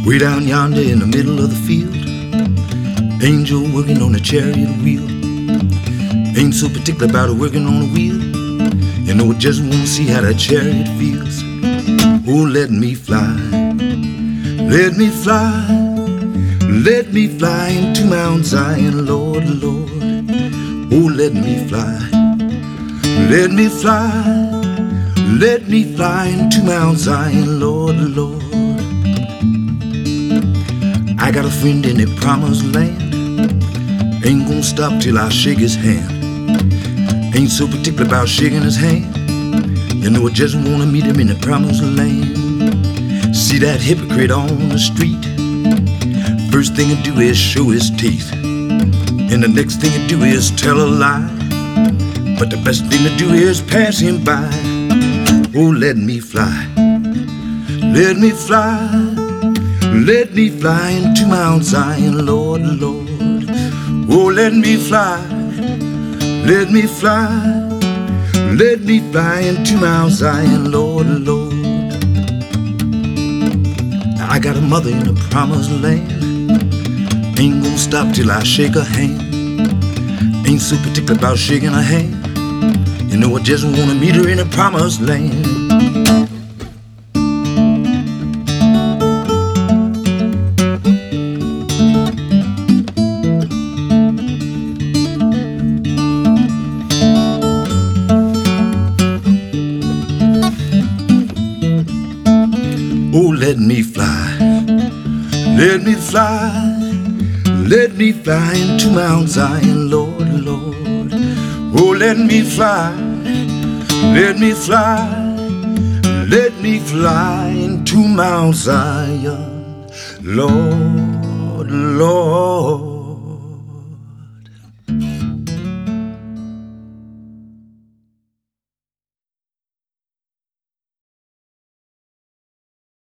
Way down yonder in the middle of the field, angel working on a chariot wheel. Ain't so particular about working on a wheel, you know, I just wanna see how that chariot feels. Oh, let me fly, let me fly, let me fly into Mount Zion, Lord, Lord. Oh, let me fly, let me fly, let me fly into Mount Zion, Lord, Lord. I got a friend in the promised land, ain't gonna stop till I shake his hand. Ain't so particular about shaking his hand, you know, I just wanna meet him in the promised land. See that hypocrite on the street, first thing I do is show his teeth, and the next thing I do is tell a lie, but the best thing to do is pass him by. Oh, let me fly, let me fly, let me fly into Mount Zion, Lord, Lord. Oh, let me fly, let me fly, let me fly into Mount Zion, Lord, Lord. I got a mother in the promised land, ain't gonna stop till I shake her hand. Ain't so particular about shaking her hand, you know, I just wanna meet her in the promised land. Oh, let me fly, let me fly, let me fly into Mount Zion, Lord, Lord. Oh, let me fly, let me fly, let me fly into Mount Zion, Lord, Lord.